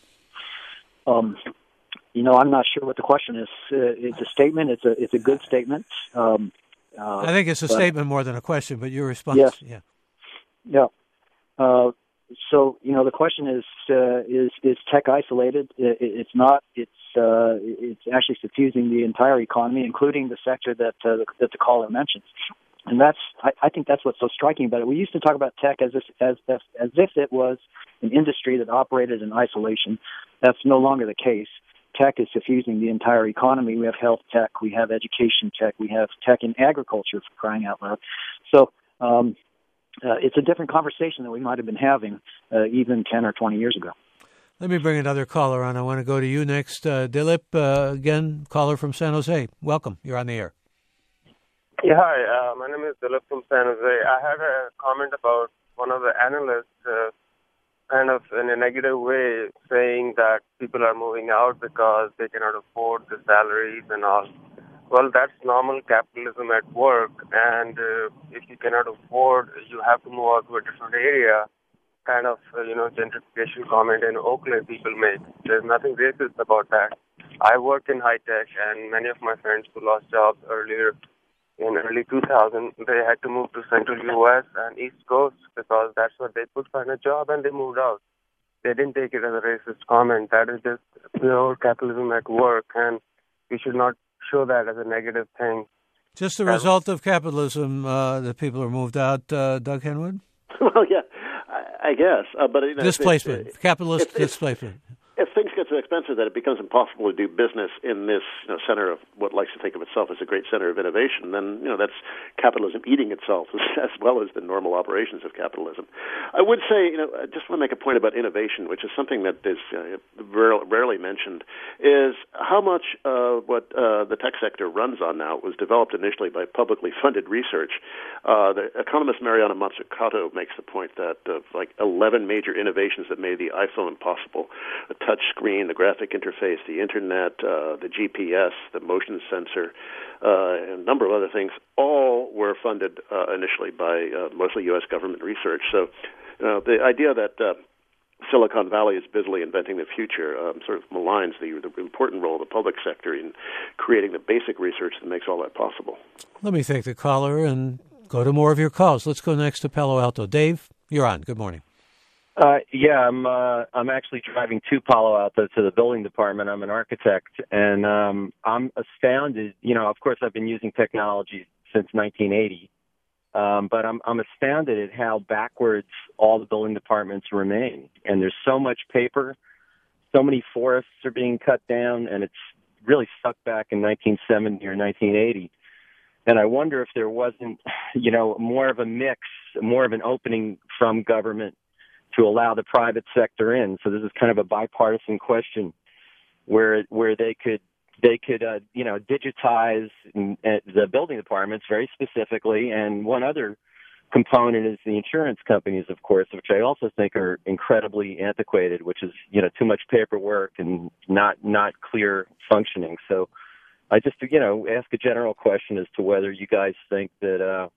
S4: Um, you know, I'm not sure what the question is. Uh, it's a statement. It's a it's a good statement. Um, uh,
S2: I think it's a
S4: but,
S2: statement more than a question, but your response.
S4: Yes.
S2: Yeah.
S4: Yeah. Uh, So, you know, the question is, uh, is, is tech isolated? It, it's not. It's, uh, it's actually suffusing the entire economy, including the sector that, uh, that the caller mentioned. And that's, I, I think that's what's so striking about it. We used to talk about tech as if, as, as, as if it was an industry that operated in isolation. That's no longer the case. Tech is suffusing the entire economy. We have health tech, we have education tech, we have tech in agriculture, for crying out loud. So, um, Uh, it's a different conversation than we might have been having uh, even ten or twenty years ago.
S2: Let me bring another caller on. I want to go to you next. Uh, Dilip, uh, again, caller from San Jose. Welcome. You're on the air.
S8: Yeah, hi. Uh, my name is Dilip from San Jose. I had a comment about one of the analysts uh, kind of in a negative way saying that people are moving out because they cannot afford the salaries and all. Well, that's normal capitalism at work, and uh, if you cannot afford, you have to move out to a different area. Kind of, uh, you know, gentrification comment in Oakland people make. There's nothing racist about that. I work in high tech, and many of my friends who lost jobs earlier in early two thousand, they had to move to central U S and East Coast because that's where they could find a job, and they moved out. They didn't take it as a racist comment. That is just pure capitalism at work, and we should not show that as a negative thing.
S2: Just the result of capitalism uh, that people are moved out, uh, Doug Henwood?
S1: Well, yeah, I, I guess. Uh, but you know,
S2: Displacement,
S1: if, if,
S2: capitalist
S1: if, if,
S2: displacement.
S1: If things get so expensive that it becomes impossible to do business in this you know, center of what likes to think of itself as a great center of innovation, then you know that's capitalism eating itself as, as well as the normal operations of capitalism. I would say, you know, I just want to make a point about innovation, which is something that is uh, rarely mentioned, is how much of what uh, the tech sector runs on now was developed initially by publicly funded research. Uh, the economist Mariana Mazzucato makes the point that of like eleven major innovations that made the iPhone possible, touch screen, the graphic interface, the internet, uh, the G P S, the motion sensor, uh, and a number of other things, all were funded uh, initially by uh, mostly U S government research. So uh, the idea that uh, Silicon Valley is busily inventing the future um, sort of maligns the, the important role of the public sector in creating the basic research that makes all that possible.
S2: Let me thank the caller and go to more of your calls. Let's go next to Palo Alto. Dave, you're on. Good morning.
S9: Uh, yeah, I'm. Uh, I'm actually driving to Palo Alto to the building department. I'm an architect, and um, I'm astounded. You know, of course, I've been using technology since nineteen eighty, um, but I'm, I'm astounded at how backwards all the building departments remain. And there's so much paper, so many forests are being cut down, and it's really stuck back in nineteen seventy or nineteen eighty. And I wonder if there wasn't, you know, more of a mix, more of an opening from government to allow the private sector in. So this is kind of a bipartisan question where where they could they could uh, you know digitize the building departments very specifically. And one other component is the insurance companies, of course, which I also think are incredibly antiquated, which is you know too much paperwork and not not clear functioning. So I just you know ask a general question as to whether you guys think that. Uh,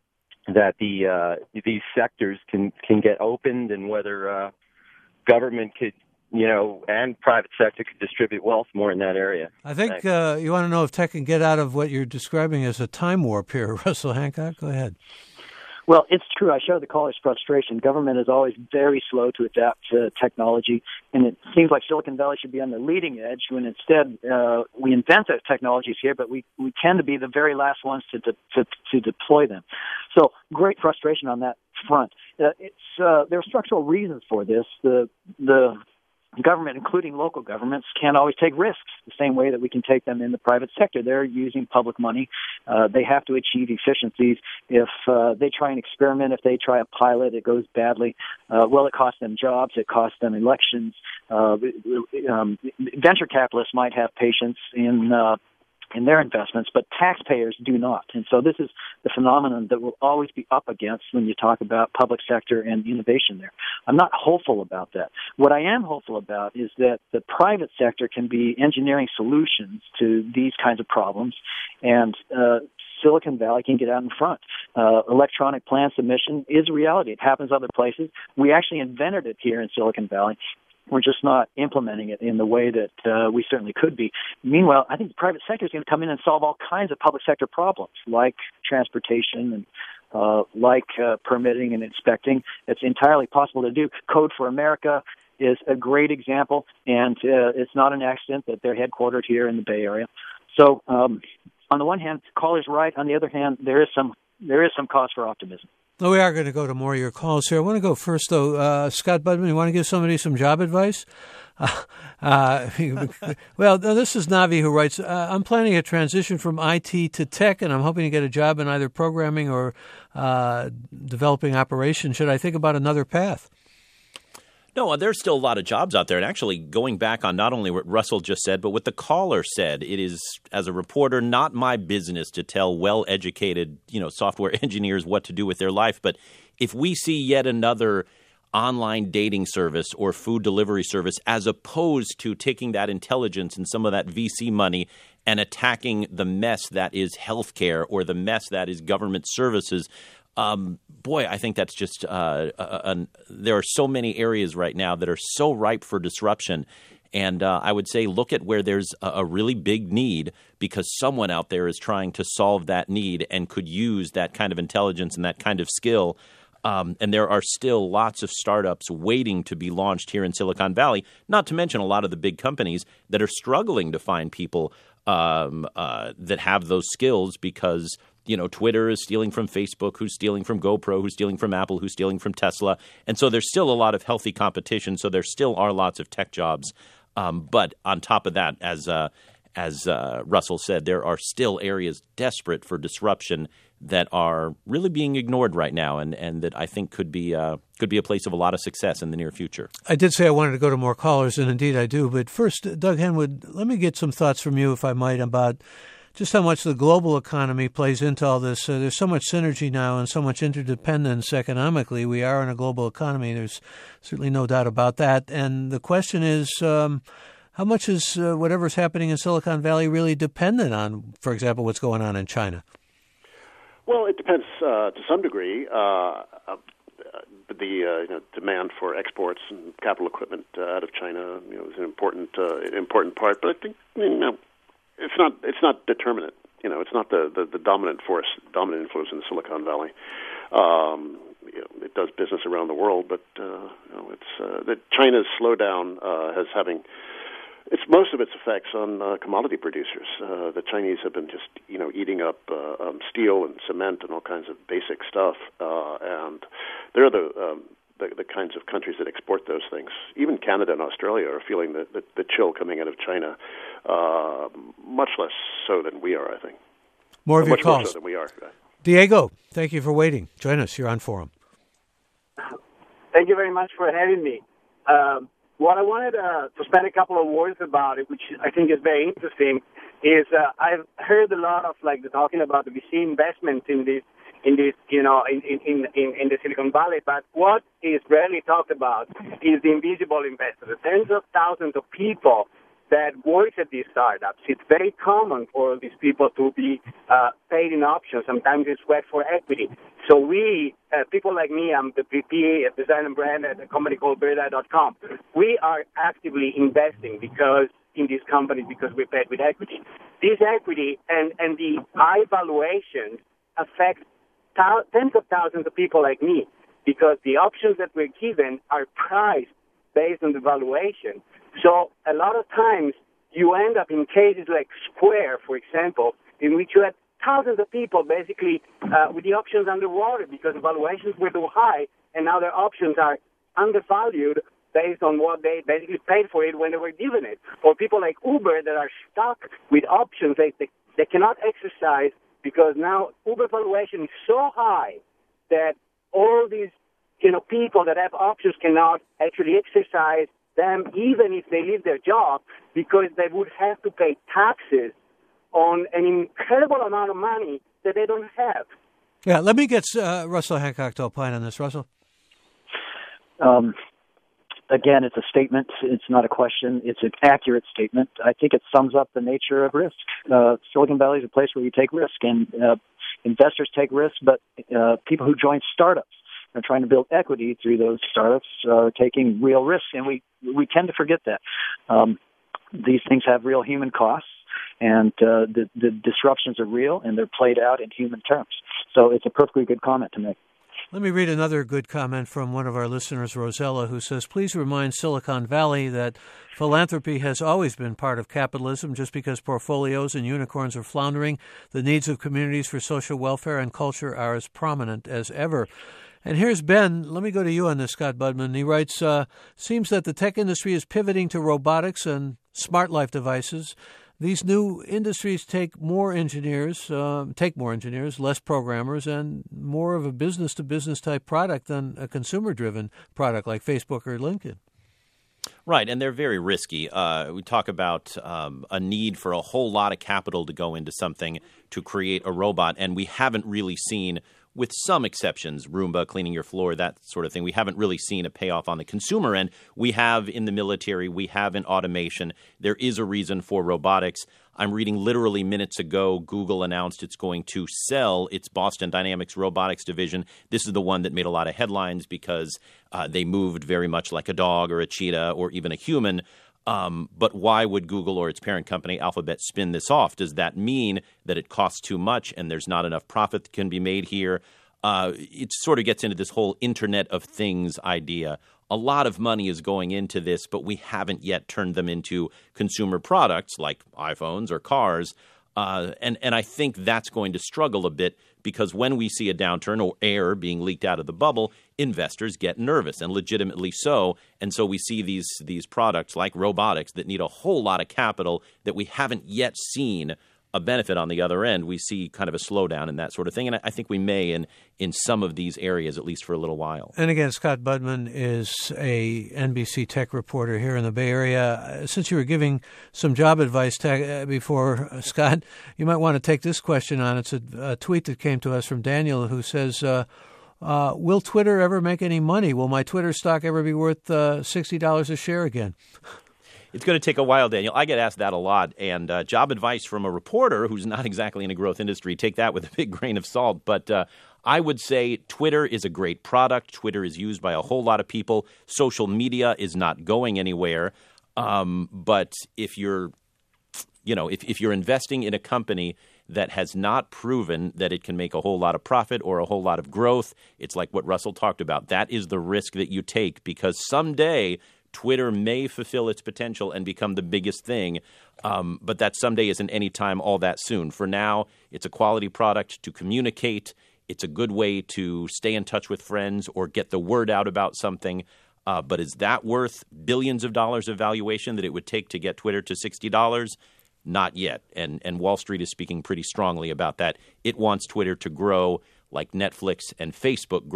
S9: that the uh, these sectors can, can get opened, and whether uh, government could, you know, and private sector could distribute wealth more in that area.
S2: I think uh, you want to know if tech can get out of what you're describing as a time warp here. Russell Hancock, go ahead.
S4: Well, it's true. I share the caller's frustration. Government is always very slow to adapt to technology, and it seems like Silicon Valley should be on the leading edge when instead uh, we invent those technologies here, but we, we tend to be the very last ones to, de- to to deploy them. So great frustration on that front. Uh, it's uh, there are structural reasons for this. The the government, including local governments, can't always take risks the same way that we can take them in the private sector. They're using public money. Uh, they have to achieve efficiencies. If uh, they try an experiment, if they try a pilot, it goes badly. Uh, well, it costs them jobs. It costs them elections. Uh, um, venture capitalists might have patience in uh, in their investments, but taxpayers do not. And so this is the phenomenon that will always be up against when you talk about public sector and innovation there. I'm not hopeful about that. What I am hopeful about is that the private sector can be engineering solutions to these kinds of problems, and uh, Silicon Valley can get out in front. Uh, electronic plan submission is a reality. It happens other places. We actually invented it here in Silicon Valley. We're just not implementing it in the way that uh, we certainly could be. Meanwhile, I think the private sector is going to come in and solve all kinds of public sector problems, like transportation and uh, like uh, permitting and inspecting. It's entirely possible to do. Code for America is a great example, and uh, it's not an accident that they're headquartered here in the Bay Area. So, um, on the one hand, caller's right. On the other hand, there is some there is some cause for optimism.
S2: Well, we are going to go to more of your calls here. I want to go first, though. Uh, Scott Budman, you want to give somebody some job advice? Uh, uh, well, this is Navi who writes, uh, I'm planning a transition from I T to tech, and I'm hoping to get a job in either programming or uh, developing operations. Should I think about another path?
S3: No, there's still a lot of jobs out there. And actually, going back on not only what Russell just said, but what the caller said, it is, as a reporter, not my business to tell well-educated, you know, software engineers what to do with their life. But if we see yet another online dating service or food delivery service, as opposed to taking that intelligence and some of that V C money and attacking the mess that is healthcare or the mess that is government services, Um, boy, I think that's just uh, uh, uh, there are so many areas right now that are so ripe for disruption. And uh, I would say look at where there's a, a really big need, because someone out there is trying to solve that need and could use that kind of intelligence and that kind of skill. Um, and there are still lots of startups waiting to be launched here in Silicon Valley, not to mention a lot of the big companies that are struggling to find people um, uh, that have those skills, because you know, Twitter is stealing from Facebook, who's stealing from GoPro, who's stealing from Apple, who's stealing from Tesla. And so there's still a lot of healthy competition. So there still are lots of tech jobs. Um, but on top of that, as uh, as uh, Russell said, there are still areas desperate for disruption that are really being ignored right now, and, and that I think could be uh, could be a place of a lot of success in the near future.
S2: I did say I wanted to go to more callers, and indeed I do. But first, Doug Henwood, let me get some thoughts from you, if I might, about just how much the global economy plays into all this. Uh, there's so much synergy now and so much interdependence economically. We are in a global economy. There's certainly no doubt about that. And the question is, um, how much is uh, whatever's happening in Silicon Valley really dependent on, for example, what's going on in China?
S1: Well, it depends uh, to some degree. Uh, uh, the uh, you know, demand for exports and capital equipment uh, out of China, you know, is an important uh, important part. But I think, you know, It's not. It's not determinate. You know, it's not the, the, the dominant force, dominant influence in Silicon Valley. Um, you know, it does business around the world, but uh, you know, it's uh, that China's slowdown uh, has having it's most of its effects on uh, commodity producers. Uh, the Chinese have been just you know eating up uh, um, steel and cement and all kinds of basic stuff, uh, and they're the um, The, the kinds of countries that export those things. Even Canada and Australia are feeling the, the, the chill coming out of China, uh, much less so than we are, I think.
S2: More of
S1: or
S2: your
S1: much
S2: calls.
S1: More so than we are.
S2: Diego, thank you for waiting. Join us. You're on Forum.
S10: Thank Thank you very much for having me. Um, what I wanted uh, to spend a couple of words about it, which I think is very interesting, is uh, I've heard a lot of like the talking about the V C investments in this, in this, you know, in in, in in the Silicon Valley. But what is rarely talked about is the invisible investors, the tens of thousands of people that work at these startups. It's very common for these people to be uh, paid in options. Sometimes it's sweat for equity. So we, uh, people like me, I'm the V P at Design and Brand at a company called bird eye dot com. We are actively investing because in these companies because we're paid with equity. This equity and, and the high valuations affect thou- tens of thousands of people like me because the options that we're given are priced based on the valuation. So a lot of times you end up in cases like Square, for example, in which you had thousands of people basically uh, with the options underwater because the valuations were too high, and now their options are undervalued based on what they basically paid for it when they were given it. Or people like Uber that are stuck with options they, they, they cannot exercise because now Uber valuation is so high that all these you know people that have options cannot actually exercise them even if they leave their job because they would have to pay taxes on an incredible amount of money that they don't have.
S2: Yeah, let me get uh, Russell Hancock to opine on this. Russell?
S4: Um, again, it's a statement. It's not a question. It's an accurate statement. I think it sums up the nature of risk. Uh, Silicon Valley is a place where you take risk, and uh, investors take risks, but uh, people who join startups are trying to build equity through those startups are taking real risks, and we, we tend to forget that. Um, these things have real human costs, and uh, the, the disruptions are real, and they're played out in human terms. So it's a perfectly good comment to make.
S2: Let me read another good comment from one of our listeners, Rosella, who says, please remind Silicon Valley that philanthropy has always been part of capitalism. Just because portfolios and unicorns are floundering, the needs of communities for social welfare and culture are as prominent as ever. And here's Ben. Let me go to you on this, Scott Budman. He writes, uh, seems that the tech industry is pivoting to robotics and smart life devices. These new industries take more engineers, uh, take more engineers, less programmers, and more of a business-to-business type product than a consumer-driven product like Facebook or LinkedIn.
S3: Right, and they're very risky. Uh, we talk about um, a need for a whole lot of capital to go into something to create a robot, and we haven't really seen, with some exceptions, Roomba, cleaning your floor, that sort of thing, we haven't really seen a payoff on the consumer end. We have in the military, we have in automation. There is a reason for robotics. I'm reading literally minutes ago, Google announced it's going to sell its Boston Dynamics robotics division. This is the one that made a lot of headlines because uh, they moved very much like a dog or a cheetah or even a human. Um, but why would Google or its parent company, Alphabet, spin this off? Does that mean that it costs too much and there's not enough profit that can be made here? Uh, it sort of gets into this whole Internet of Things idea. A lot of money is going into this, but we haven't yet turned them into consumer products like iPhones or cars. Uh, and, and I think that's going to struggle a bit because when we see a downturn or air being leaked out of the bubble, investors get nervous, and legitimately so. And so we see these these products like robotics that need a whole lot of capital that we haven't yet seen a benefit on the other end. We see kind of a slowdown in that sort of thing. And I think we may in in some of these areas, at least for a little while.
S2: And again, Scott Budman is a N B C tech reporter here in the Bay Area. Since you were giving some job advice tech before, uh, Scott, you might want to take this question on. It's a, a tweet that came to us from Daniel who says, uh, uh, will Twitter ever make any money? Will my Twitter stock ever be worth uh, sixty dollars a share again?
S3: It's going to take a while, Daniel. I get asked that a lot. And uh, job advice from a reporter who's not exactly in a growth industry, take that with a big grain of salt. But uh, I would say Twitter is a great product. Twitter is used by a whole lot of people. Social media is not going anywhere. Um, but if you're, you know, if, if you're investing in a company that has not proven that it can make a whole lot of profit or a whole lot of growth, it's like what Russell talked about. That is the risk that you take because someday Twitter may fulfill its potential and become the biggest thing, um, but that someday isn't any time all that soon. For now, it's a quality product to communicate. It's a good way to stay in touch with friends or get the word out about something. Uh, but is that worth billions of dollars of valuation that it would take to get Twitter to sixty dollars? Not yet. And, and Wall Street is speaking pretty strongly about that. It wants Twitter to grow like Netflix and Facebook grow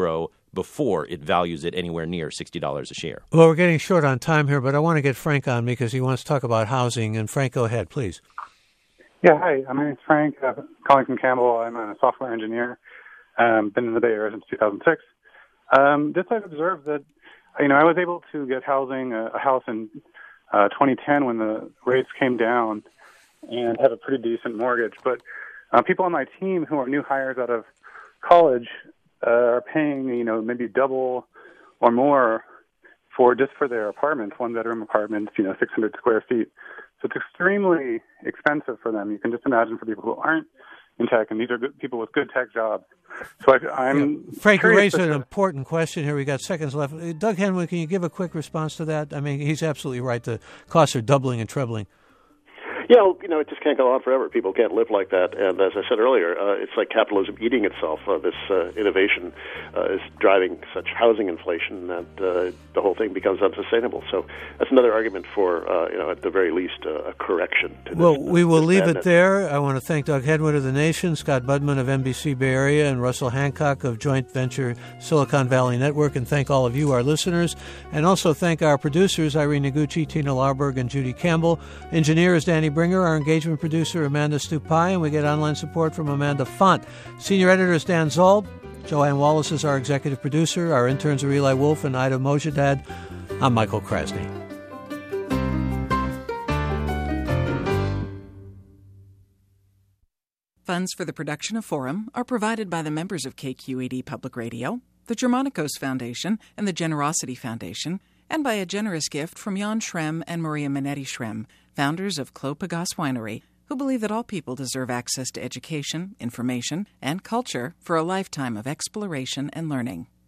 S3: before it values it anywhere near sixty dollars a share.
S2: Well, we're getting short on time here, but I want to get Frank on because he wants to talk about housing. And Frank, go ahead, please.
S11: Yeah, hi. My name is Frank. I'm calling from Campbell. I'm a software engineer. Um, been in the Bay Area since two thousand six. Um, this I've observed that, you know, I was able to get housing, a, a house in uh, twenty ten when the rates came down and have a pretty decent mortgage. But uh, people on my team who are new hires out of college uh, are paying, you know, maybe double or more for just for their apartments, one-bedroom apartments, you know, six hundred square feet. So it's extremely expensive for them. You can just imagine for people who aren't in tech, and these are good people with good tech jobs. So I, I'm
S2: yeah. Frank, you raised an
S11: the,
S2: important question here. We got seconds left. Doug Henwood, can you give a quick response to that? I mean, he's absolutely right. The costs are doubling and trebling.
S1: Yeah, well, you know, it just can't go on forever. People can't live like that. And as I said earlier, uh, it's like capitalism eating itself. Uh, this uh, innovation uh, is driving such housing inflation that uh, the whole thing becomes unsustainable. So that's another argument for, uh, you know, at the very least, uh, a correction to this.
S2: Well, we will leave
S1: madness.
S2: it there. I want to thank Doug Henwood of The Nation, Scott Budman of N B C Bay Area, and Russell Hancock of joint venture Silicon Valley Network, and thank all of you, our listeners, and also thank our producers, Irene Noguchi, Tina Larberg, and Judy Campbell. Engineer is Danny Bringer, our engagement producer, Amanda Stupai, and we get online support from Amanda Font. Senior editor is Dan Zoll. Joanne Wallace is our executive producer. Our interns are Eli Wolf and Ida Mojadad. I'm Michael Krasny.
S12: Funds for the production of Forum are provided by the members of K Q E D Public Radio, the Germanicos Foundation, and the Generosity Foundation, and by a generous gift from Jan Schrem and Maria Minetti Schrem, founders of Clos Pegase Winery, who believe that all people deserve access to education, information, and culture for a lifetime of exploration and learning.